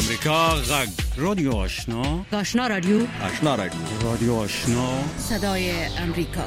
امریکا غږ رادیو آشنا رادیو رادیو آشنا صدای امریکا.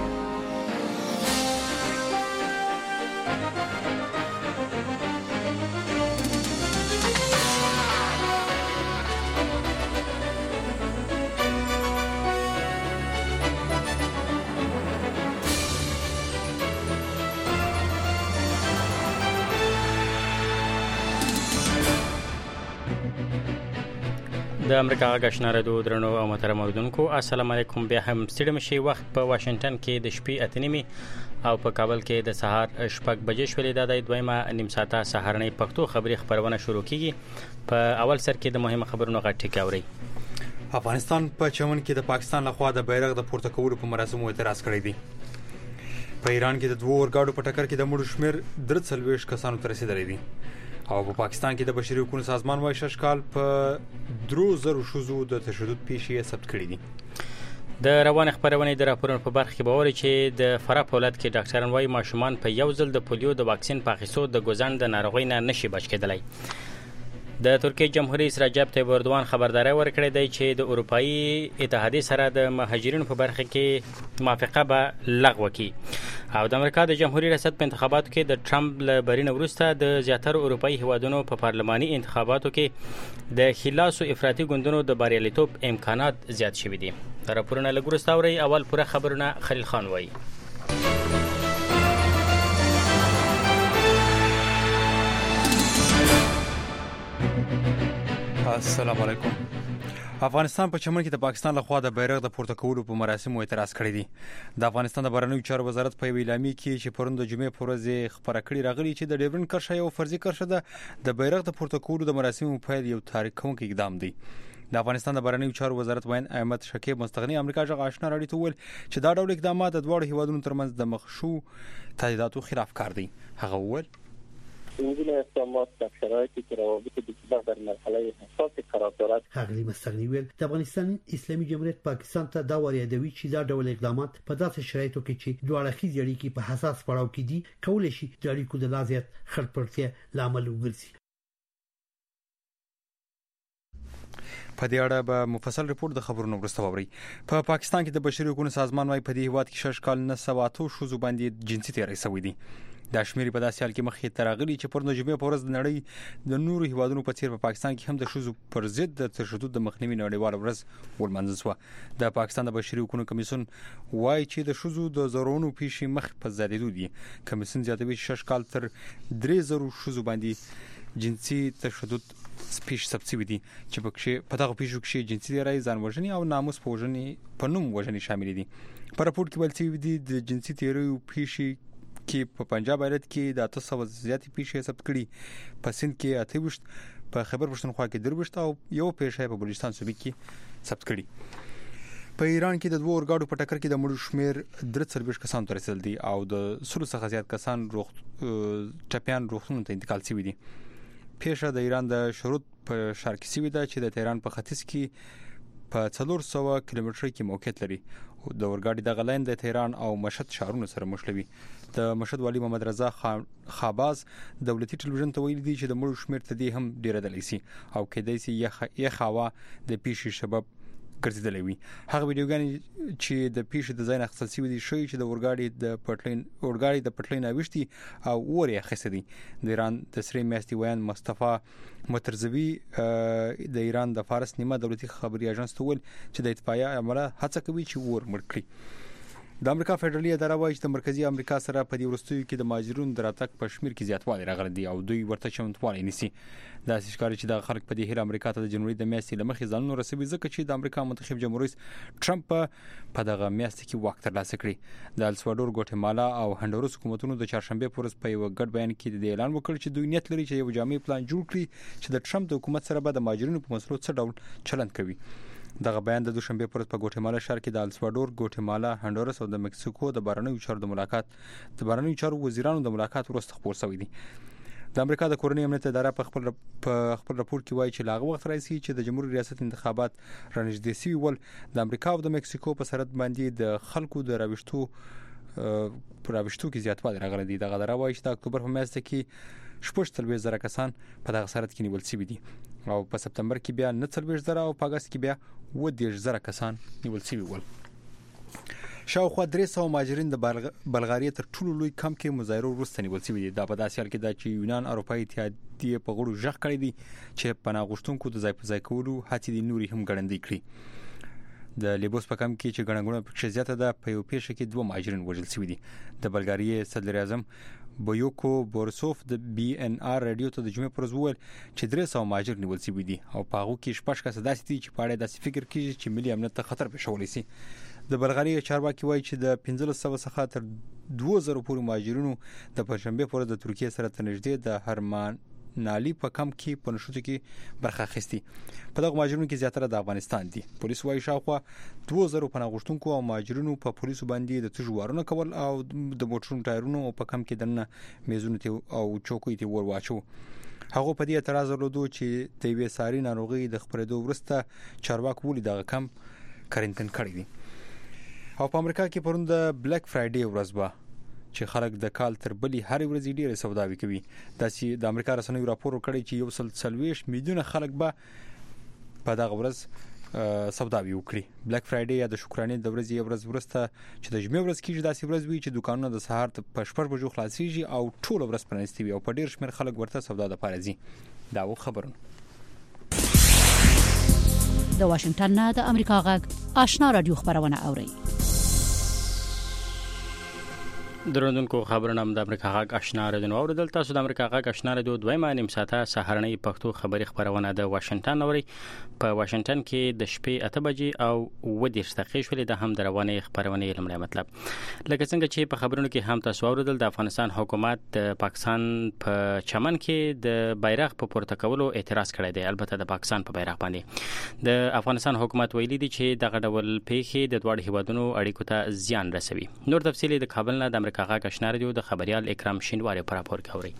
د امریکا غږ آشنا رادیو درنو او محترم اوریدونکو السلام علیکم. بیا هم ستړي مشي. وخت په واشنگټن کې د شپې 8:30 او په کابل کې د سهار 6 بجې شولې. د دویمه نیم ساعته سهارنۍ پښتو خبري خبرونه شروع کیږي. په اول سر کې د مهمه خبرونو غټ ټکاوري. افغانستان په چمن کې د پاکستان لخوا د بیرغ د پورته کولو په مراسمو اعتراض کړی دی. په ایران کې د دوه اورګاډو په ټکر کې د مړو شمیر 43 کسانو ته رسیدلی دی. او په پاکستان کې د بشري حقوقو سازمان وايي ششکال په 3000 شوزو د تشدد پیښې ثبت کړي دي. د روان خبرونې د راپورونو په برخه کې باور چې د فراه په ولایت کې ډاکټران وايي ماشومان په یو ځل د پولیو د واکسین په اخیستو د ګوزن د ناروغۍ نه نشي بچ کېدلی. د ترکیې جمهوریت رئیس رجب طیب اردوغان خبرداري ورکړې ده چې د اروپאי اتحادیې سره د مهاجرینو په برخه کې موافقه به لغوه کړي. او د امریکا د جمهوریت ریاست په انتخاباتو کې د ټرمپ له برینه وروسته د زیاتره اروپאי هیوادونو په پارلماني انتخاباتو کې د خلاصو افراطي ګوندونو د بریالیتوب امکانات زیات شوي دي. راپورونه لګورستاوري. اول پوره خبرونه خلیل خان وایي. السلام علیکم. افغانستان په چمن کې د پاکستان لخوا د بیرغ د پورته کولو په مراسمو اعتراض کړی دی. د افغانستان د بهرنیو چارو وزارت په اعلامیه کې چې پرون د جمعې په ورځ خبره کړې راغلي چې د ډیورنډ کرښه یو فرضي کرښه ده. د بیرغ د پورته کولو د مراسمو پیل یو تاریخ کوونکی اقدام دی. د افغانستان د بهرنیو چارو وزارت وین احمد شکیب مستغنی امریکا غږ آشنا راډیو ته ویل چې دا ډول اقدامات د دوه هیوادونو ترمنځ د مخشو تهدیداتو خلاف کار دی. هغه ویل این اقدامات در شرایطی که روابط دو کشور در مرحله حساس قرار دارد. هغلی مستغنی ویل د افغانستان اسلامي جمهوریت پاکستان ته دا وریادوي چې دا ډول اقدامات په داسې شرایطو کې چې دوه اړخیز اړیکې په حساس پړاو کې دي کولای شي د اړیکو د لازمیت خړپړتیا لامل وګرځي. په دې اړه به مفصل ریپورت د خبرونو وروسته ووري. په پاکستان کې د بشري حقوقو سازمان وايي په دې هیواد کې ششکال 908 شوزو باندې جنسي تیری شوی دي. د شمیرې په داسې حال کې مخې ته راغلي چې پر نجومه په ورځ د نړۍ د نورو هیوادونو په څیر په پاکستان کې هم د شوزو پر ضد د تشدد د مخنیوي نړیواله ورځ ولمانځل شوه. د پاکستان د بشري حقوقو کمیسیون وايي چې د شوزو د زورونو پیښې مخ په زیاتېدو دي. کمیسیون زیاتوي چې ششکال تر 3000 شوزو باندې جنسي تشدد پیښې ثبت شوي دي چې په دغه پیښو کې جنسي تیری، ځان وژنې او ناموس په وژنې په نوم وژنې شامل دي. په راپور کې ویل شوي دي د جنسي تیریو پیښې کې په پنجاب ایالت کې د 800 زیاتې پیښې ثبت کړي. په سند کې 28، په خیبر پښتونخوا کې 23 او یو پیښه په بلوچستان صوبې کې ثبت کړي. په ایران کې د دوه اورګاډو په ټکر کې د مړو شمیر 43 کسانو ته رسیدلی دی او د 100 څخه زیات کسان ټپيان روغتون ته انتقال شوي دي. پیښه د ایران د شروط په شرق کې شوې ده چې د تهران په ختیځ کې په 400 کیلومتر کې موقعیت لري. د اورګاډي د غلاین د تهران او مشهد ښارونو سره مشلوي. د مشهد والی محمد رضا خاباز دولتي ټلویزیون ته ویلي دي چې د مړو شمیر ته دي هم ډیره دلی سي او کېدای سي یخ هوا د پیښې سبب ګرځیدلی وي. هغه ویډیوګانې چې د پیښې د ځای نه اخیستل شوي دي ښیي چې د اورګاډي د پټلۍ نه ویشتي او اور یې اخیستی دی. د ایران د سرې میاشتې ویان مصطفی مترزوي د ایران د فارس نیمه دولتي خبري اژانس ته ویل چې د اطفائیه عمله هڅه کوي چې اور مړ کړي. د امریکا فدرالي اداره وايي چې د مرکزی امریکا سره په دې وروستیو کې د مهاجرونو د راتګ په شمیر کې زیاتوالی راغلی دی او دوی ورته چمتووالی نیسي. دا ښکاري چې د خلک په دې هیر امریکا ته د جنوري د میاشتې لمخې ځانونه رسوي ځکه چې د امریکا منتخب جمهوریت ټرمپ په دغه میاشت کې واک ترلاسه کړی. د السوادور، ګواتیمالا او هندوراس حکومتونو د چهارشنبه په ورځ په یو ګډ بیان کې د اعلان وکړ چې دوی نیت لري چې یو جامع پلان جوړ کړي چې د ټرمپ د حکومت سره به د مهاجرینو په مسلو څه ډول چلند کوي. دغه بیان د دوشنبه پر ورځ په ګواتیمالا ښار کې د السوادور، ګواتیمالا، هندوراس او د مکسیکو د بهرنیو چارو وزیرانو د ملاقات وروسته خبر شوی دی. د امریکا د کورنۍ امنیت اداره په خپل راپور کې وایي چې لاغه وخت راځي چې د جمهوریت ریاست انتخابات رانږدې شوي ول د امریکا او د مکسیکو په سرحد باندې د خلکو د راوښتو کې زیاتوالی راغلی دی. دغه اداره وایي چې د اکتوبر په میاشت کې 40,000 کسان په دغه سرحد کې نیول شوي دي. او په سپتمبر کې بیا 49,000 او په اگست کې بیا 10,000 کسان نیول شوي ول. شاوخوا 300 مهاجرین د بلغاریا تر ټولو لوی کمپ کې مظاهره وروسته نیول شوي دي. دا په داسې حال کې ده چې یونان اروپایي اتحادیه په غړو ژغ کړی دی چې پناه غوښتونکو د ځای په ځای کولو هڅې د نوري هم ګړندې کړي. د لیبوس په کمپ کې چې ګڼګونه پکې زیاته ده په یو پیښه کې 2 مهاجرین وژل شوي دي. د بلغاریا صدر اعظم بویوکو بورسوف د BNR رادیو ته د جمعې پر ورځ وویل چې 300 مهاجر نیول شوي دي او په هغه کې 6 کسان داسې دي چې په اړه داسې فکر کوي چې ملي امنیت ته خطر پېښولی شي. د بلغاریا چارواکي وایي چې د 1500 څخه تر 2000 پورې مهاجرینو د پنځشنبه پر ورځ د ترکیه سره تر نږدې د هرمانالی په کمپ کې په نشوتو کې برخه اخیستي. په دغه مهاجرینو کې زیاتره د افغانستان دي. پولیس وایي شاوخوا 2000 پناه غوښتونکو او مهاجرینو په پولیسو باندې د تیږو وارونه کول او د موټرونو ټایرونو په کمپ کې دننه میزونو او چوکۍ ته ور واچو. هغه په دې اعتراض درلود چې د وې ساري ناروغي د خبرېدو وروسته چارواکي ولې دغه کمپ کارنټین کړی دی. او په امریکا کې پرون د بلیک فرایډے ورځ به چې خلک د کال تر بلې هر ورځ ډیره سوداوي کوي. داسې د امریکا رسنیو راپور ورکړی چې 140 میلیونه خلک به په دغه ورځ سوداوي وکړي. بلیک فرایډے یا د شکرانې د ورځې یو ورځ وروسته چې د جمعې ورځ کې داسې ورځ وي چې دکانونه د سهار په 6 بجو خلاصيږي او ټول ورځ پرانیستي وي او په ډیر شمېر خلک ورته سودا د پاره ځي. دا و خبرونه. د واشنگټن نه د امریکا غږ آشنا رادیو خبرونه اوري. درنونکو خبرونه د امریکا غږ آشنا رادیو اوریدل. تاسو د امریکا غږ آشنا رادیو دویمه نیم ساعته سهارنۍ پښتو خبری خبرونه د واشنگټن اوري. په واشنگټن کې د شپې 8 بجې او 10 دقیقې شولې د هم روانې خبرونه لمړی مطلب. لکه څنګه چې په خبرونو کې هم تاسو اوریدل د افغانستان حکومت د پاکستان په چمن کې د بیرغ په پورته کولو اعتراض کړی دی. البته د پاکستان په بیرغ باندې د افغانستان حکومت ویلي دی چې دغه ډول پیښې د دوه هیوادونو اړیکو ته زیان رسوي. نور تفصیل د کابل نه د امریکا غږ آشنا رادیو د خبريال اکرام شینواری پر راپور کوي.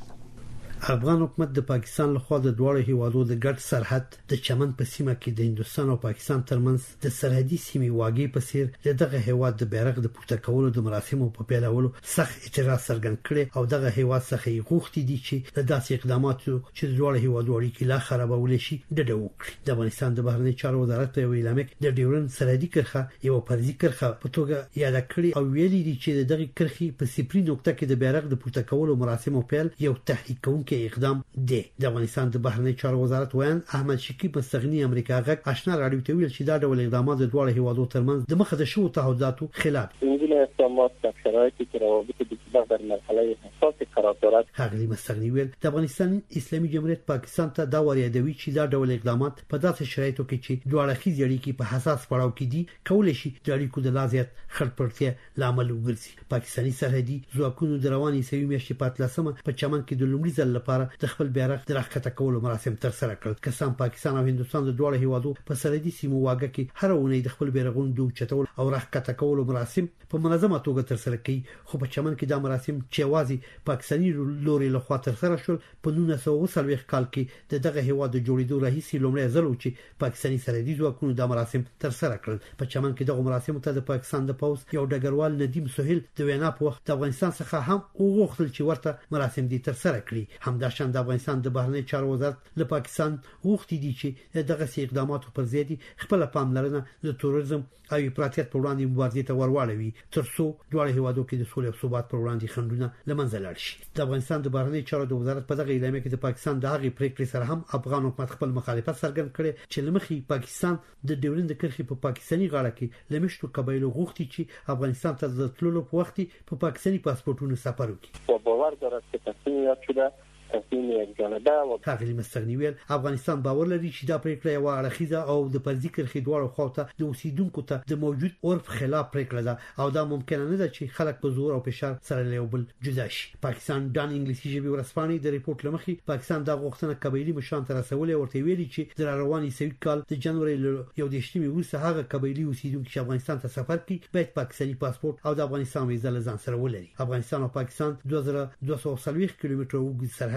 افغان حکومت د پاکستان له خوا د دوه هیوادو د ګډ سرحد د چمن په سیمه کې د هندستان او پاکستان ترمنځ د سرحدي سیمې واګي په سیر دغه هیواد د بیرغ د پورته کولو د مراسمو په پیلولو سخت اعتراض څرګند کړي او دغه هیواد څخه غوښتي دي چې د داسې اقداماتو چې د دوه هیوادو اړیکې لا خرابول شي ډډه وکړي. د افغانستان د بهرنی چارو وزارت په اعلان کې د ډیورن سرحدي کرښه یو فرضي کرښه په توګه یاد کړی او ویلي دي چې دغه کرښې په سپری نقطه کې د بیرغ د پورته کولو مراسمو پیل یو تحریک کوونکی اقدام دی. د افغانستان د بهرنی چارو وزارت ویان احمد شکیب مستغنی امریکا غږ آشنا رادیو ته ویل چې دا ډول اقدامات د دوه هیوادو ترمنځ د مخه د شو تعهداتو خلاف دي. اقدامات در شرایطی که روابط دوستانه در مرحله حساس قرار دارد. هغه مستغنی ویل د افغانستان اسلامي جمهوریت پاکستان ته دا وریادوي چې دا ډول اقدامات په داسې شرایطو کې چې دوه اړخیز اړیکې په حساس پړاو کې دي کولای شي د اړیکو د لازمیت خړپړتیا لامل وګرځي. پاکستاني سرحدي ځواکونو د رواني سوي میاشتې په 13 په چمن کې د لومړي ځل لپاره د خپل بیرغ د راښکته کولو مراسم تر سره کړل. کسان پاکستان او هندستان د دوه هیوادو په سرحدي سیمو واګه کې هر اونۍ د خپل بیرغونو د چتول او راښکته کولو مراسم په منظمه توګه تر سره کوي. خو په چمن کې دا مراسم چې وازي پاکستاني لوري له خوا تر سره شول په 1940 کال کې دغه هیواد د جوړېدو راهیسي لومړی ځل و چې پاکستاني سرحدي ځواکونو دا مراسم تر سره کړل. په چمن کې دغه مراسم ته د پاکستان د پوز یو ډګروال ندیم سهیل د وینا په وخت د افغانستان څخه هم وغوښتل چې ورته مراسم دي تر سره کړي. همداشان د افغانستان د بهرنی چارو وزارت له پاکستان غوښتي دي چې دغه سي اقداماتو پر ضد خپل پاملرنه د تروریزم او افراطیت پر وړاندې مبارزې ته ورواړوي ترڅو دوه هیوادو کې د سولې او ثبات پر وړاندې خنډونه لمنځه لاړ شي. د افغانستان د بهرنی چارو د وزارت په دغه اعلان کې د پاکستان د هغې پریکړې سره هم افغان حکومت خپل مخالفت څرګند کړي چې لمخي پاکستان د ډیورند کرښې په پاکستاني غاړه کې لمشتو قبایلو غوښتي چې افغانستان ته د تللو په وخت په پاکستاني پاسپورتونو سفر وکړي. و باور دارد که تصمیم یاد شده تصمیم یک جانبه و هغه مستغنی ویل افغانستان باور لري چې دا پریکړه یو اړخیزه او د فرضي کرښې دواړو خواته د اوسیدونکو ته د موجود عرف خلاف پریکړه ده او دا ممکن نه ده چې خلک په زور او فشار سره له بل جدا شي. پاکستان د انګلیسي ژبې ورسپانې د ریپورت لمخې پاکستان د غوښتنه قبایلی مشران تر رسولې ورته ویلي چې د رواني سوي کال د جنوري 11 وروسته هغه قبایلی اوسیدونکو چې افغانستان ته سفر کوي باید پاکستاني پاسپورت او د افغانستان ویزه له ځان سره ولري. افغانستان او پاکستان 2240 کیلومتره اوږد سرحد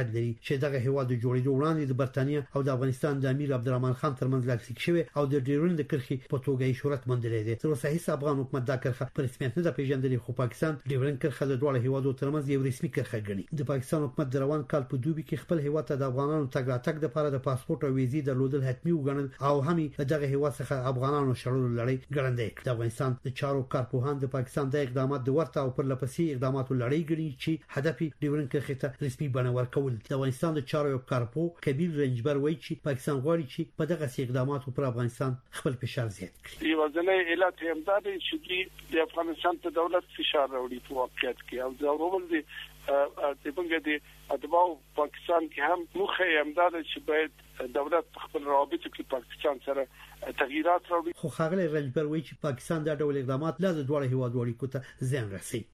سرحد لري چې دغه هیواد د جوړېدو وړاندې د برتانیا او د افغانستان د امیر عبدالرحمن خان ترمنځ لاسلیک شوی او د ډیورند کرښې په توګه یې شهرت موندلی دی. تر اوسه هیڅ افغان حکومت دا کرښه په رسمیت نه ده پیژندلې، خو پاکستان ډیورند کرښه د دوه هیوادو ترمنځ یو رسمي کرښه ګڼي. د پاکستان حکومت د روان کال په دوبي کې خپل هیواد ته د افغانانو تګ راتګ لپاره د پاسپورت او ویزې درلودل حتمي وګڼل او هم دغه هیواد څخه افغانانو شړلو لړۍ ګړندۍ کړه. د افغانستان د چارو کارپوهان د پاکستان د اقدامات د ورته او پر لپسې اقداماتو لړۍ ګڼي چې هدف یې ډیورند کرښې ته رسمي بڼه ورکول. د افغانستان د چارو یو کارپو کبیر رنجبر وایي چې پاکستان غواړي چې په دغه اقداماتو پر افغانستان خپل فشار زیات کړي. یو ځلې علت هم دا دی چې د افغانستان په دولت فشار راوړي په واقعیت کې او دا ورول دي د بنګ دي اتباع پاکستان کې هم مخه هم دا چې باید دولت خپل روابط کې پاکستان سره تغییرات راوړي. خو ښاغلی رنجبر وایي چې پاکستان دا ډول اقدامات لا د دوه هیوادو اړیکو ته زیان رسوي.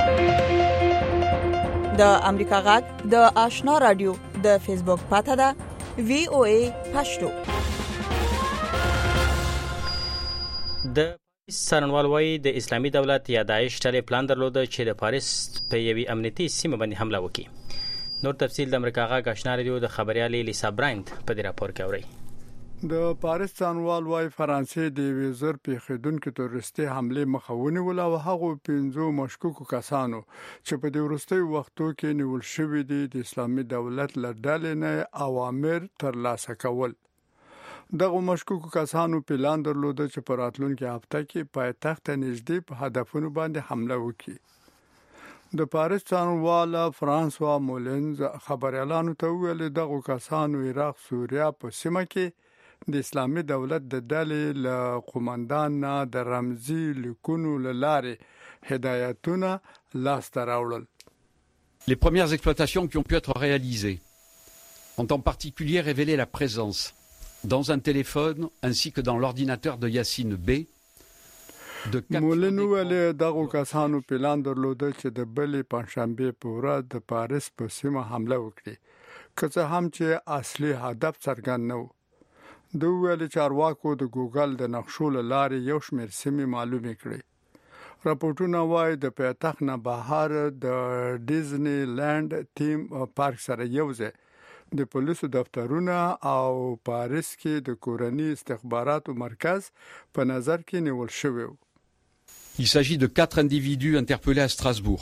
د امریکا غږ د آشنا رادیو د فیسبوک پاڼه ده VOA پښتو. د څارنوال وايي د اسلامي دولت یا داعش ډلې پلان درلود چې د پاریس په یوې امنیتي سیمه باندې حمله وکړي. نور تفصیل د امریکا غږ آشنا رادیو د خبريالې لیسا برایند په دې راپور کې اوري. د پاریس څارنوال وايي فرانسې د ویزر پیښیدونکو تروریستي حمله مخاوني ول او هغه 15 مشکوکو کسانو چې په دې وروستي وختو کې نیول شوې دي د اسلامي دولت لړډلې نه اوامر ترلاسه کول. دغه مشکوکو کسانو پلان درلود چې په راتلونکي هفته کې پایتخت نږدې په هدفونو باندې حمله وکړي. د پاریس څارنوال فرانسوا مولنز خبريالانو ته ویل دغه کسانو عراق سوریه په سیمه کې د اسلامي دولت د ډلې له قومندان نه د رمزي لیکونو لاره هدایتونه لاس ته راوړل. Les premières exploitations qui ont pu être réalisées ont en particulier révélé la présence dans un téléphone ainsi que dans l'ordinateur de Yassine B de مولنو ولې دغه کسانو پلان درلود چې د بلې پنځشنبه په ورځ د پاریس په سیمه حمله وکړي، که څه هم چې اصلي هدف څرګند نه و. دوی ویل چارواکو د ګوګل د نقشو لارې یو شمېر سیمې معلومې کړې. راپورټونه وايي د پایتخت نه بهر د ډیزنی لند تیم پارک سره یوځای د پولیسو دفترونه او پاریس کې د کورنۍ استخباراتو مرکز په نظر کې نیول شوی. Il s'agit de 4 individus interpellés à Strasbourg.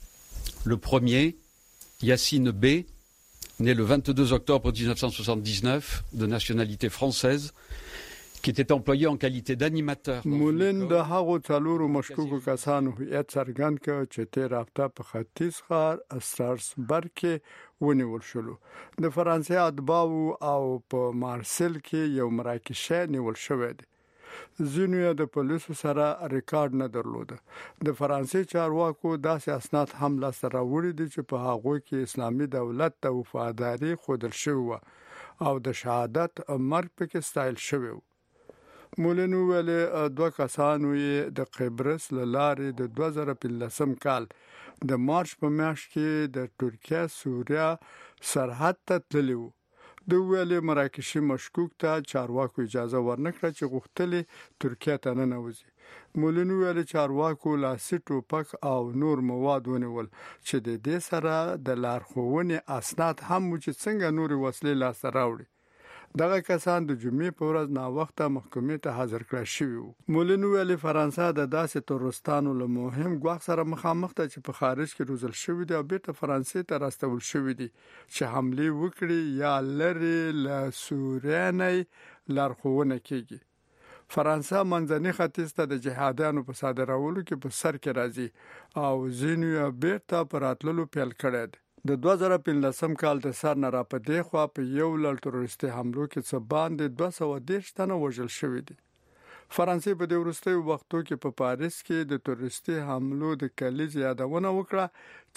Le premier, Yassine B, né le 22 octobre 1979, de nationalité française, qui était employé en qualité d'animateur. مولن د هغو څلورو مشکوکو کسانو هیئت څرګند کړ چې تیر هفته په ختیځ ښار استراسبرګ کې ونیول شو. د فرانسې اتباعو او په مارسل کې یو مراکشه نیول شوی دی. ځینو د پولیسو سره ریکارډ نه درلود. د فرانسې چارواکو داسې اسناد هم لاسته راوړي دي چې په هغه کې اسلامي دولت ته وفاداري ښودل شوی او د شهادت مرګ پکې ستایل شوی. مولنو ویل دوه کسانو یې د قبرس لارې د 2015 کال د مارچ په میاشت کې د ترکیه سوریه سرحد ته تللی وو. د ویل مراکشي مشکوک ته چارواکو اجازه ورنکړه چې غوښتلې ترکیه ته ننوځي. مولنو ویل چارواکو لاسي ټوپک او نور مواد ونیول چې د دې سره د لارښوونې اسناد هم چې څنګه نور وسلې لاسته راوړي. دغه کسان د جمعې په ورځ نا وخته محکمې ته حاضر کړل شوی وو. مولنو ویل فرانسه د داسې تورستانو له مهم ګواښ سره مخامخ ده چې په خارج کې روزل شوی دی او بیرته فرانسې ته راستول شوی دی چې حمله وکړي یا لري له سوریه نه لارښوونه کوي. فرانسه منځني ختیځ ته د جهادیانو په صادرولو کې په سر کې راځي او ځینې بیرته پر راتللو پیل کړي دي. د 2015 کال د سر نه را پدې خو په یو لړ تروریستي حملو کې څه باندې 210 تنه وژل شوی دي. فرانسې په دې وروستي وختو کې په پاریس کې د تروریستي حملو د کلیز یادونه وکړه چې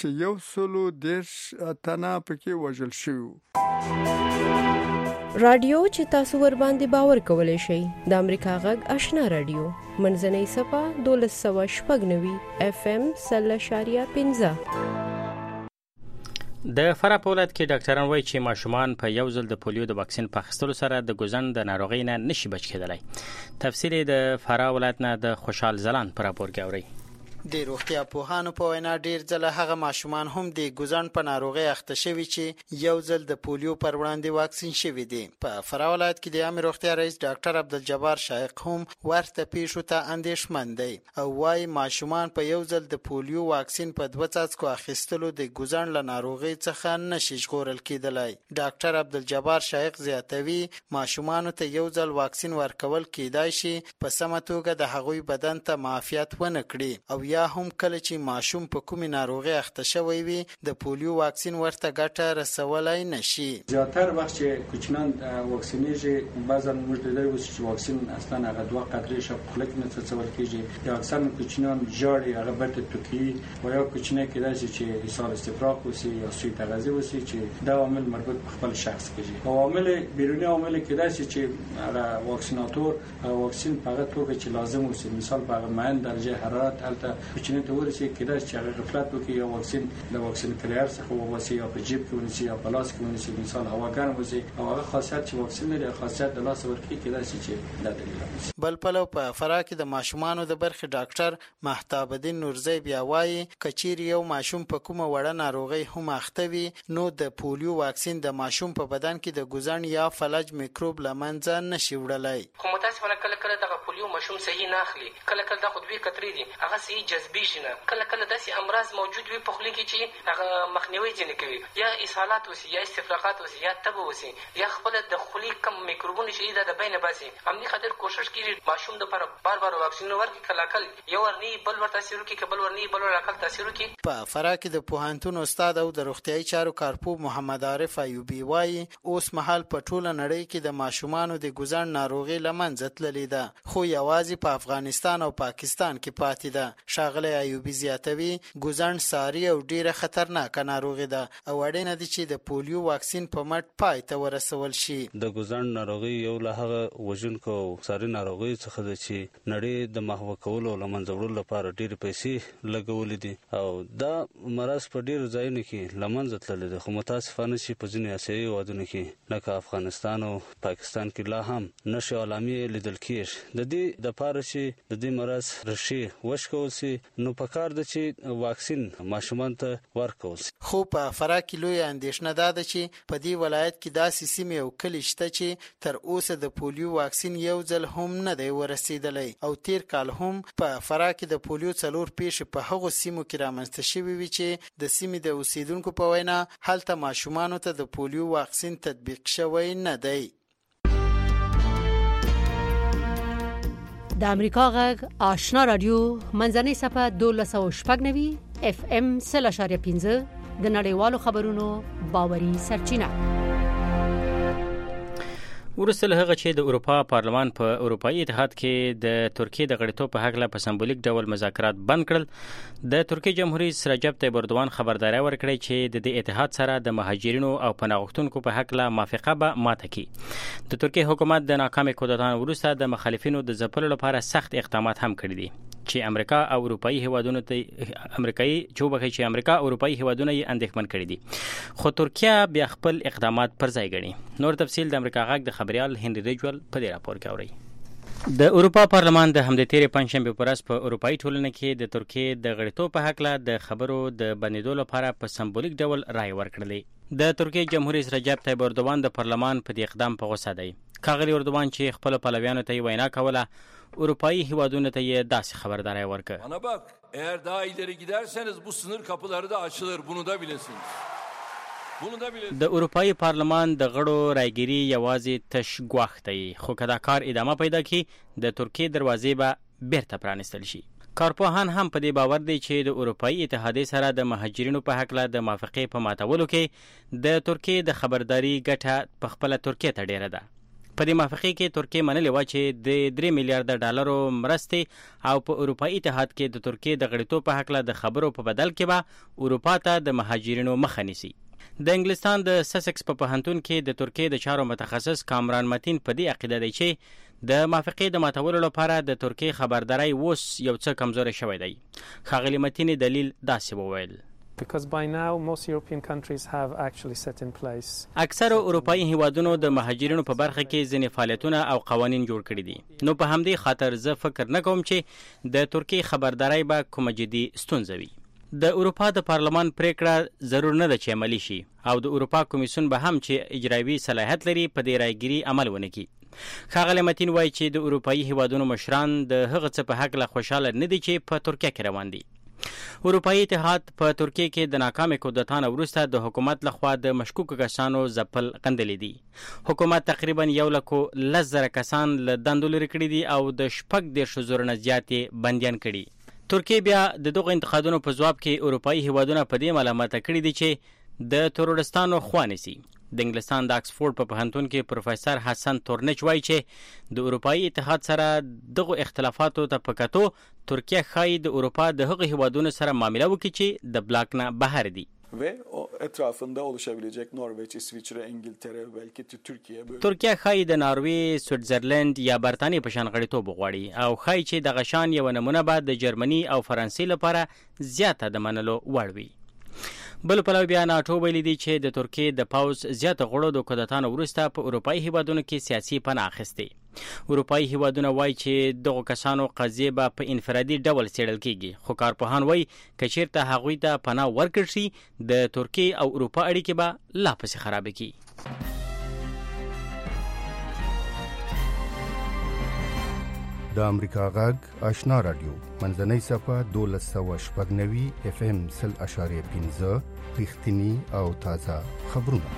110 تنه پکې وژل شوی. رادیو چې تاسو ور باندې باور کولای شئ د امریکا غږ آشنا رادیو منځنۍ صفه 1290 FM 0.15. د فراه په ولایت کې ډاکټران وایي چې ماشومان په یو ځل د پولیو د واکسین په اخیستلو سره د ګوزن د ناروغۍ نه نشي بچ کېدلی. تفصیل د فراه ولایت نه د خوشحال زلان پر راپور کې اوري. د روغتیا پوهانو په وینا ډیر ځله هغه ماشومان هم د ګوزن په ناروغي اخته شوي چې یو ځل د پولیو پر وړاندې واکسین شوي دي. په فراه ولایت کې د عامه روغتیا رئیس ډاکټر عبدالجبار شایق هم ورته پیښو ته اندېښمن دی او وايي ماشومان په یو ځل د پولیو واکسین په 2 څاڅکو اخیستلو د ګوزن له ناروغي څخه نشي ژغورل کېدلی. ډاکټر عبدالجبار شایق زیاتوي ماشومان ته یو ځل واکسین ورکول کېدای شي په سمه توګه د هغوی بدن ته معافیت ونه کړي او یا هم کله چې ماشوم په کومې ناروغي اخته شوی وي د پولیو واکسین ورته ګټه رسولای نشي. زیاتره وخت چې کوچنان واکسینېږي بعضا موږ لیدلی اوس چې واکسین اصلا هغه 2 قطرې شپ خلک نه څڅول کېږي یا اکثر کوچنان ژاړي هغه بیرته ټوکي او یا کوچنی کېدای شي چې اسهال استفراغ وسی یا سوی تغذیه وسی چې دا عامل مربوط په خپل شخص کېږي او عامل بیرونی عامل کېدای شي چې هغه واکسیناتور واکسین په هغه توګه چې لازم وسی مثال په هغه معین درجه حرارت الته کوچنی ته ورسي کېدای چې هغه غفلت وکړي یا واکسین د واکسین کلیر څخه وسی یا په جیب کې ونیسي یا په لاس کې ونیسي مثال هوا ګرم وسی او هغه خاصیت چې واکسین لري خاصیت د لاس ورکی کېدای شي چې دا دلیل. بل پلو په فراه کې د ماشومانو د برخې ډاکټر مهتاب الدین نورزی بیا وایي کچیر یو ماشوم په کومه وړه ناروغي هم اخته وي نو د پولیو واکسین د ماشوم په بدن کې د ګوزن یا فلج میکروب لمنځه نشي وړلای. خو متاسفانه کله د پولیو ماشوم صحیح نه اخلي کله د خودوي کتري دي هغه صحیح جذبي شنه کله داسې امراض موجود وي په خولي کې چې هغه مخنیوي ځنه کوي یا اسهالات وسی یا استفراغات وسی یا تب وسی یا خپل د خولي کم میکروبونه چې د بینه باسي همدې خاطر کوشش کیږي ماشوم د پر بار واکسین ورکړي کلاکل یو ورني بل ور تاثیر کوي کبل ورني بل ور اکل تاثیر کوي. په فراه کې د پوهنتون استاد او د روغتيایي چارو کارپوب محمد عارف ایوبی وایي اوس مهال په ټوله نړۍ کې د ماشومانو د ګوزن ناروغي لمنځه تللې ده خو یوازې په افغانستان او پاکستان کې پاتې ده. ښاغلی ایوبی زیاتوي ګوزن ساري او ډیره خطرناکه ناروغي ده او اړینه ده چې د پولیو واکسین په مټ پای ته ورسول شي. د ګوزن ناروغي یو له هغه وژونکو ساري ناروغي څخه ده چې نړۍ د محو کولو او لمنځه وړلو لپاره ډېرې پیسې لګولې دي او دا مرض په ډېرو ځایونو کې لمنځه تللی دی خو متاسفانه چې په ځینو اسیایي هېوادونو کې لکه افغانستان او پاکستان کې لا هم نښې علامې لیدل کېږي. د دې دپاره چې د دې مرض ریښې وشکول سي نو پکار ده چې واکسین ماشومان ته ورکول سي. خو په فراه کې لوی اندېښنه ده چې په دې ولایت کې داسې سیمې او کلي شته چې تر اوسه د پولیو واکسین یو ځل هم نه دی ورسېدلی او تیر کال هم په فراه کې د پولیو 4 پیښې په هغو سیمو کې رامنځته شوي وي چې د سیمې د اوسیدونکو په وینا هلته ماشومانو ته د پولیو واکسین تطبیق شوی نه دی. د امریکا غږ آشنا رادیو منځنۍ صفحه 1290 اف ام 0.15 د نړیوالو خبرونو باوري سرچینه. وروسته له هغه چې د اروپا پارلمان په اروپایي اتحاد کې د ترکیې د غړیتوب په حق له په سمبولیک ډول مذاکرات بند کړل د ترکیې جمهوریت رئیس رجب طیب اردوغان خبرداری ورکړی چې د دې اتحاد سره د مهاجرینو او پناه غوښتونکو په حق له موافقه به ماته کړي. د ترکیې حکومت د ناکامې کودتا وروسته د مخالفینو د ځپلو لپاره سخت اقدامات هم کړي دي چې امریکا او اروپایي هیوادونو ته امریکا او اروپایي هیوادونو یې اندېښمن کړي دي خو ترکیه بیا خپل اقدامات پر ځای ګڼي. نور تفصیل د امریکا غږ د خبريال هنري ریجول په دې راپور کې اوري. د اروپا پارلمان د همدې تیرې پنځشنبه پر ورځ په اروپایي ټولنه کې د ترکیې د غړیتوب په حق له د خبرو د بندیدو لپاره په سمبولیک ډول رائے ورکړلې. د ترکیې جمهوریت رئیس رجب طیب اردوغان د پارلمان په دې اقدام په غوسه دی. ښاغلی اردوغان چې خپل پلویانو ته وینا کوله اروپایي هیوادونو ته یې داسې خبرداری ورکړ. Bana bak, eğer daha ileri giderseniz bu sınır kapıları da açılır, bunu da bilesiniz. د اروپایي پارلمان د غړو رایګيري یوازې تش ګواښ دی خو که دا کار ادامه پیدا کړي د ترکیې دروازې به بیرته پرانستل شي. کارپوهان هم په دې باور دي چې د اروپایي اتحادیې سره د مهاجرینو په حق له د موافقې په ماتولو کې د ترکیې د خبرداري ګټه په خپله ترکیې ته ډیره ده. په دې موافقې کې ترکیې منلې وه چې د 3 میلیارډ ډالرو مرستې او په اروپایي اتحاد کې د ترکیې د غړیتوب په حق له د خبرو په بدل کې به اروپا ته د مهاجرینو مخه نیسي. د انګلستان د سسکس په پوهنتون کې د ترکیې د چارو متخصص کامران متین په دې عقیده دی چې د موافقې د ماتولو لپاره د ترکیې خبرداری اوس یو څه کمزوری شوی دی. ښاغلی متین دلیل داسې وویل. Because by now most European countries have actually set in place. اکثر اروپאי هیوادونو د مهاجرینو په برخه کې ځینې فعالیتونه او قوانین جوړ کړي دي. نو په همدې خاطر زه فکر نه کوم چې د ترکیې خبرداري به کومه جدي ستونزه وي. د اروپا د پارلمان پریکړه ضرور نه ده چې عملي شي او د اروپا کمیسیون به هم چې اجرایوي صلاحیت لري په دې رایګيري عمل ونه کړي. ښاغلی متین وایي چې د اروپאי هیوادونو مشران د هغه څه په حق له خوشاله نه دي چې په ترکیه کې روان دي. اروپאי اتحاد په ترکیه کې د ناکامې کودتا نه وروسته د حکومت لخوا د مشکوکو کسانو ځپل غندلې دي. حکومت تقریبا 1,10,000 کسان له دندو لرې کړي دي او د 14,000 نه زیات بندیان کړي. ترکیه بیا د دغه انتقادونو په ځواب کې اروپאי هیوادونه په دې ملامته کړي دي چې د تروریستانو خوا نیسي. د انګلستان د آکسفورد په پوهنتون کې پروفیسور حسن تورنچ وایي چې د اروپאי اتحاد سره دغه اختلافاتو ته په کتو ترکیه ښایي د اروپا د هغه هیوادونو سره معامله وکړي چې د بلاک نه بهر دي. ve etrafında oluşabilecek Norveç, İsviçre, İngiltere, belki Türkiye. ترکیه ښایي د ناروې، سویټزرلند یا برتانیې په شان غړیتوب وغواړي او ښایي چې دغه شان یو نمونه به د جرمني او فرانسې لپاره زیاته د منلو وړ وي. بل پلو بیا ناټو ویلي دي چې د ترکیې د پاوز زیات غړو د کودتانو وروسته په اروپאי هیوادونو کې سیاسي پناه اخیستې. اروپאי هیوادونه وایي چې دغه کسانو قضیه به په انفرادي ډول څېړل کیږي، خو کارپوهان وایي که چیرته هغوی ته پناه ورکړل شي د ترکیې او اروپا اړیکې به لا پسې خرابې کړي. د امریکا غږ آشنا رادیو منځنۍ صفه 1290 FM 0.5 رښتینی او تازه خبرونه.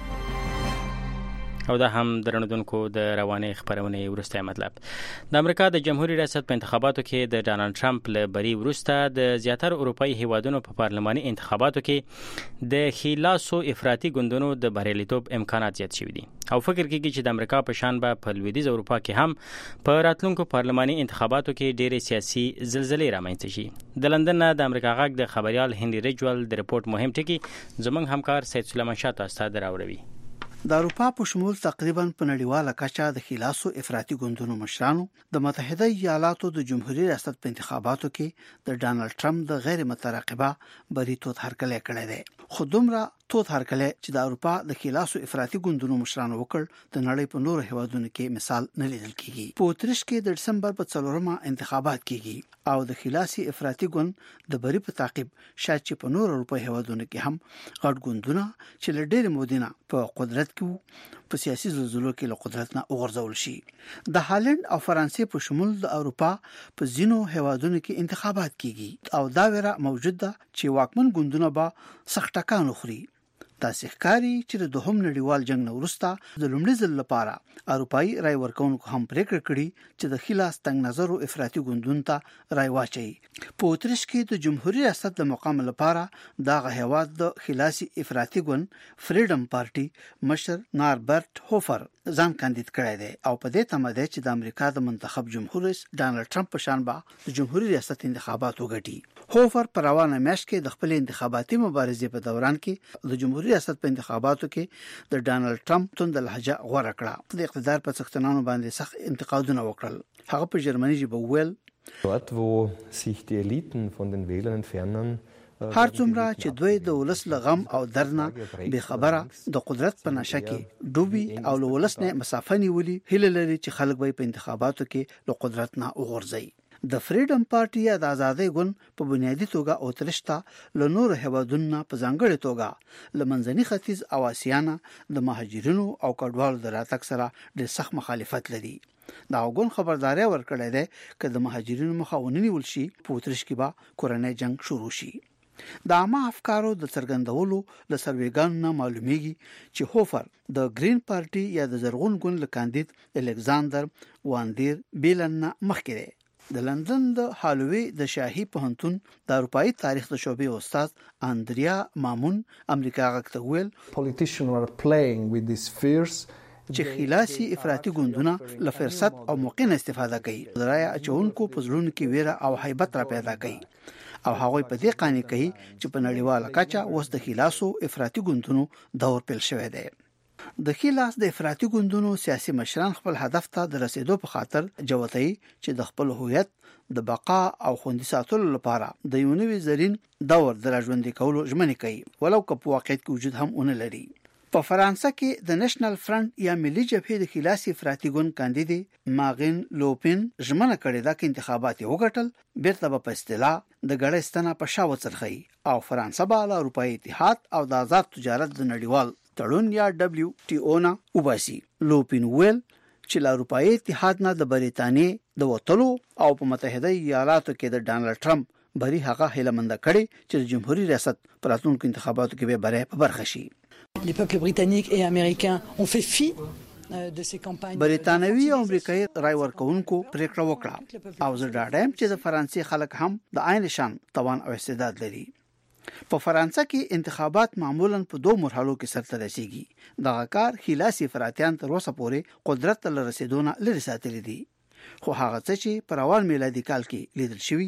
او دا هم درنودونکو د رواني خبرونه وروسته مطلب. د امریکا د جمهوریت ریاست په انتخاباتو کې د ډانلډ ټرمپ له بری وروسته د زیاتره اروپאי هیوادونو په پارلماني انتخاباتو کې د خلاصو افراطي ګوندونو د بریالیتوب امکانات زیات شوي دي او فکر کېږي چې د امریکا په شان به په لویدیځ اروپا کې هم په راتلونکو پارلماني انتخاباتو کې ډېرې سیاسي زلزلې رامنځته شي. د لندن نه د امریکا غږ د خبريال هنري ریجوال د رپورت مهم ټکی زموږ همکار سید سلیمان شاه تاسو ته راوړي. د اروپا په شمول تقریبا په نړیواله کچه د خلاصو افراطي ګوندونو مشرانو د متحده ایالاتو د جمهوریت ریاست په انتخاباتو کې د ډانلډ ټرمپ د غیر مترقبه بری توت هرکلی کړی دی. خو دومره توت هرکلی چې د اروپا د خلاصو افراطي ګوندونو مشرانو وکړ د نړۍ په نورو هیوادونو کې مثال نه لیدل کیږي. په اتریش کې د دسمبر په 4مه انتخابات کیږي او د خلاصي افراطي ګوند د بری په تعقیب شاید چې په نورو اروپا هیوادونو کې هم غټ ګوندونه چې له ډېر مودینه په قدرت کې په سیاسي زلزلو کې له قدرت نه وغورځول شي. د هالند او فرانسې په شمول د اروپا په ځینو هیوادونو کې انتخابات کیږي او دا ویره موجود ده چې واکمن ګوندونه به سخت ټکان وخوري. تاسو ښکاری چې د دوهم نړیوال جنگ نه وروسته د لومړي ځل لپاره اروپאי رای ورکونکو هم پریکړه کړې چې د خلاص تنگ نظر او افراطي ګوندونو ته رای واچي. په اتریش کې د جمهوریت ریاست د مقام لپاره دغه هیواد د خلاصي افراطي ګوند فریډم پارټي مشر ناربرټ هوفر ځان کاندید کړی دی او په دې تمه دی چې د امریکا د منتخب جمهور رئیس ډانلډ ټرمپ په شان به د جمهوریت ریاست انتخابات وګټي. هوفر په روانه میاشت کې د خپل انتخاباتي مبارزې په دوران کې د جمهوریت ریاست په انتخاباتو کې د ډانلډ ټرمپ توند لهجه غوړه کړه. د اقتدار په څښتنانو باندې سخت انتقادونه وکړل. هغه په جرمني ژبه وویل dort wo sich die Eliten von den Wählern entfernen هر څومره چې دوی د ولس لغم او درنه به خبره د قدرت په نشه کې ډوبي او له ولس نه مسافه نیولي هله لري چې خلک به په انتخاباتو کې له قدرت نه وغورځي. د فریډم پارټي د آزادۍ ګوند په بنیادی توګه اوترشتا له نور هیوادونو په ځانګړي توګه لمنځني ختیځ او آسیانا د مهاجرینو او کډوالو د راتګ سره د سخت مخالفت لري. دا وګون خبرداري ورکړی دی چې د مهاجرینو مخاوني ول شي په اوترش کې به کورنۍ جنگ شروع شي. د عامه افکارو د څرګندولو له سروېګانو نه معلومیږي چې هوفر د گرین پارټي یا د زرغون ګوند له کاندید الکساندر واندیر بیلن مخکې دی. د لندن د هالووي د شاهي پوهنتون د اروپאי تاریخ د شعبې استاد اندریا مامون امریکا غږ ویل politicians are playing with these fears چې خلاصي افراطي ګوندونه له فرصت او موقع نه استفاده کوي. درای اچونکو په ځلونو کې ویره او هیبت را پیدا کوي او هغوی په دې قانې کوي چې په نړیواله کچه اوس د خلاصو افراطي ګوندونو دور پیل شوی دی. د خلاص د افراطي ګوندونو سیاسي مشران خپل هدف ته د رسیدو په خاطر جوتای چې د خپل هویت د بقا او خوندي ساتلو لپاره د یو نوي زرین دور د راژوندي کولو ژمنه کوي ولو که په واقعیت کې وجود هم ونه لري. په فرانسه کې د نېشنل فرنٹ یا ملي جبهې د خلاص افراطي ګوند کاندید ماغین لوپن ژمنه کړې ده چې انتخابات وګټل بیرته په اصطلاح د ګړې ستنه په شاو څرخي او فرانسه به له اروپאי اتحاد او د آزاد تجارت د نړیوال تړون یا WTO نه وباسي. لوپن ویل چې له اروپאי اتحاد نه د بریتانیې د وټلو او په متحده ایالاتو کې د ډانلډ ټرمپ بری هغه هیلمند کړي چې د جمهوریت ریاست پراتونکو انتخاباتو کې به بری په برخه شي. Les peuples britanniques et américains ont fait fi de ces campagnes. بریتانوي او امریکایي رای ورکوونکو پریکړه وکړه او زه ډاډم چې د فرانسې خلک هم د عین شان توان او استعداد لري. په فرانسه کې انتخابات معمولا په 2 مرحلو کې سرته رسیږي. دغه کار خلاصي فراتیان تر اوسه پورې قدرت ته رسیدونه لري ساتلي دي. خو هغه څه چې په روان میلادي کال کې لیدل شوی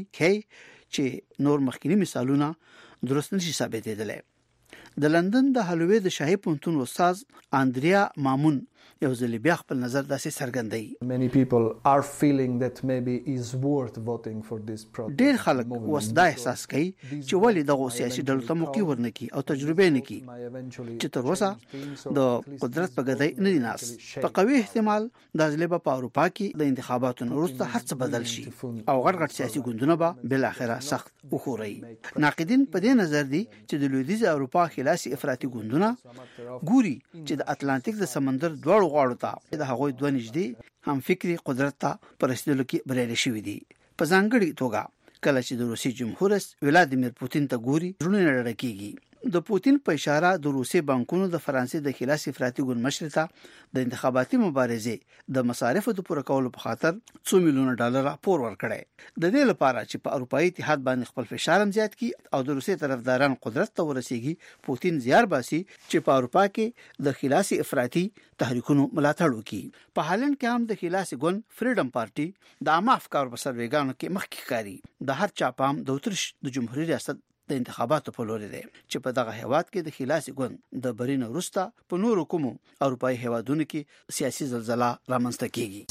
چې نور مخکینی مثالونه درست نشي ثابتېدل. د لندن د هالووي د شاهي پونتون استاد اندریا مامون یو ځل بیا خپل نظر داسې څرګندوي. Many people are feeling that maybe is worth voting for this project. ډېر خلک اوس دا احساس کوي چې ولې دغه سیاسي ډلو ته موقع ورنکي او تجربه نه کوي چې تر اوسه د قدرت په ګدای نه دي ناس. په قوي احتمال د ځلې په اروپا کې د انتخاباتو وروسته هر څه بدل شي او غټ سیاسي ګوندونه به بل اخره سخت وخوري. ناقدین په دې نظر دي چې د لویدیځ اروپا خلاصي افراطي ګوندونه ګوري چې د اتلانتیک د سمندر دوړو غاړو ته د هغوی دوه نږدې هم فکری قدرت ته پرستلو کې بریالي شوي دي. په ځانګړي توګه کله چې د روسي جمهور رئیس ولادیمیر پوتین ته ګوري ژوند نه ډکیږي. د پوتین په اشاره د روسي بانکونو د فرانسې د خلاص افراطي ګوند مشر ته د انتخاباتي مبارزې د مصارفو د پوره کولو په خاطر $2 میلیون پور ورکړي. د دې لپاره چې په اروپאי اتحاد باندې خپل فشار هم زیات کړي او د روسي طرفداران قدرت ته ورسیږي، پوتین زیار باسي چې په اروپا کې د خلاص افراطي تحریکونو ملاتړ وکړي. په هالند کې هم د خلاص ګوند فریډم پارټي د عامه افکارو په سروېګانو کې مخکې کاری. د هر چا پام د اتریش د جمهوریت ریاست د انتخاباتو په لور دی چې په دغه هیواد کې د خلاصي ګوند د برینه وروسته په نورو کومو اروپאי هیوادونو کې سیاسي زلزلہ رامنځته کیږي.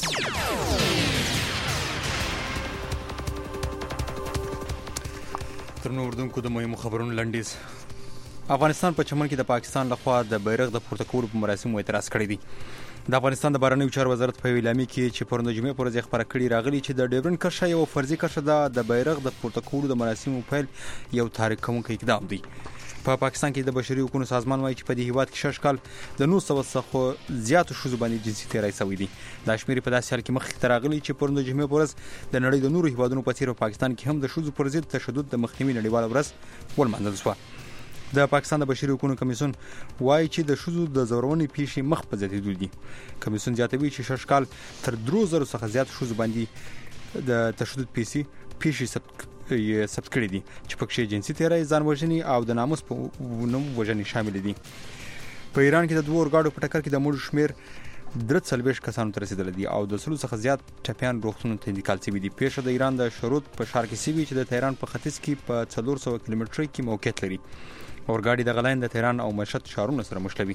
تر نور دونکو د مهمو خبرونو لنډیز. افغانستان په چمن کې د پاکستان لخوا د بیرغ د پورته کولو په مراسمو اعتراض کړی دی. د افغانستان د بهرنیو چارو وزارت په اعلامیه کې چې پرون د جمعې پر ورځ خبره کړې راغلي چې د ډیورن کرښه یو فرضي کرښه ده، د بیرغ د پورته کولو د مراسمو پیل یو تحریک کوونکی اقدام دی. په پاکستان کې د بشري حقوقو سازمان وايي چې په دې هیواد کې 6 کال د 900 څخه زیاتو ښځو باندې جنسي تیری شوی دی. دا شمېر په داسې حال کې مخکې ته راغلی چې پرون د جمعې پر ورځ د نړۍ د نورو هیوادونو په څیر په پاکستان کې هم د ښځو پر ضد تشدد د مخنیوي نړیواله ورځ ولمانځل شوه. د پاکستان د بشري حقوقو کمیسیون وايي چې د ښځو د زورونې پیښې مخ په زیاتېدو دي. کمیسیون زیاتوي چې 6 کال تر 3000 څخه زیات ښځو باندې د تشدد پیښې ثبت کړي دي چې پکې جنسي تیری، ځان وژنې او د ناموس په نوم وژنې شامل دي. په ایران کې د دوه اورګاډو په ټکر کې د مړو شمېر 43 کسانو ته رسیدلی دی او د 100 څخه زیات ټپیان روغتونونو ته انتقال شوي دي. پیښه د ایران د شروط په ښار کې شوې چې د تهران په ختیځ کې په 400 کیلومتره کې موقعیت لري. اورګاډي د غلاین د تهران او مشهد ښارونو سره مشلوي.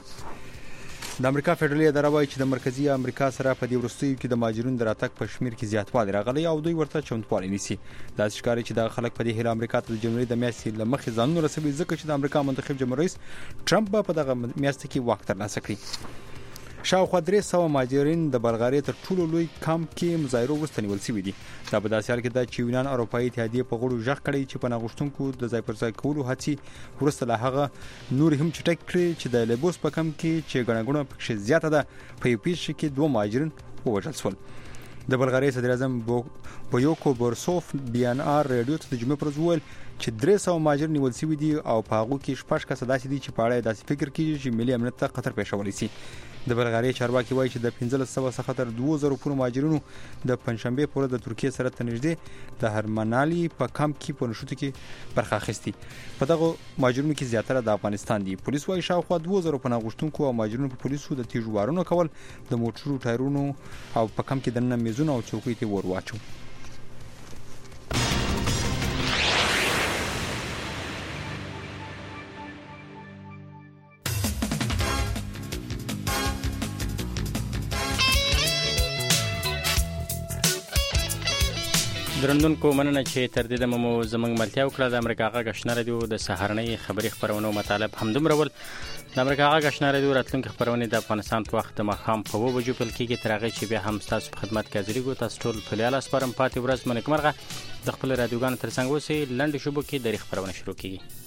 د امریکا فدرالي اداره وايي چې د مرکزی امریکا سره په دې وروستیو کې د مهاجرینو د راتګ په شمیر کې زیاتوالی راغلی او دوی ورته چمتووالی نیسي. دا ښکاري چې د خلک په دې هیله امریکا ته د جنوري د میاشتې له مخې ځانونه رسوي ځکه چې د امریکا منتخب جمهور رئیس ټرمپ په دغه میاشت کې واک ترلاسه کړي. شاوخوا 300 مهاجرین د بلغاري تر ټولو لوی کمپ کې مظاهرو وروسته نیول شوي دي. دا په داسې حال کې ده چې یونان اروپאי اتحادیه په غړو ژغ کړی چې په ناغوښتونکو د ځای پر ځای کولو هڅې وروسته له هغه نور هم چټک کړي چې د لیبوس په کمپ کې چې ګڼه پکې زیاته ده په یو پیښه کې 2 مهاجرین ووژل شول. د بلغاري صدر اعظم بویوکو بورسوف BNR رادیو ته د جمعې پر ورځ وویل چې 300 مهاجر نیول شوي دي او په هغو کې 6 کسه داسې دي چې په اړه داسې فکر کوي چې ملي امنیت ته خطر پېښولی شي. د بلغاري چارواکي وایي چې د 1500 څخه تر 2000 پورې مهاجرینو د پنځشنبه پر ورځ د ترکیه سره ته نږدې د هرمنالي په کمپ کې په نشوت کې برخه اخیستي. په دغه مهاجرینو کې زیاتره د افغانستان دي. پولیس وایي شاوخوا 2000 په ناغوښتونکو او مهاجرینو په پولیسو د تیږو وارونه کول، د موټرو ټایرونو او په کمپ کې دننه میزونه او چوکۍ ته ور واچو. درندونکو مننه چې تر دې دمه مو زموږ ملتیا وکړه. د امریکا غږ آشنا رادیو د سهارنۍ خبري خبرونو مطالب همدومره ول. د امریکا غږ آشنا رادیو راتلونکي خبرونه د افغانستان په وخت د ماښام په 2 بجو پیل کیږي. تر هغه چې بیا هم تاسو په خدمت کې حاضرېږو. تاسو ټول په لیاله سپارم. پاتې ورځ منکمرغه د خپل رادیوګانو ترڅنګ اوسئ. لنډ شوبو کې د خبرونه شروع کیږي.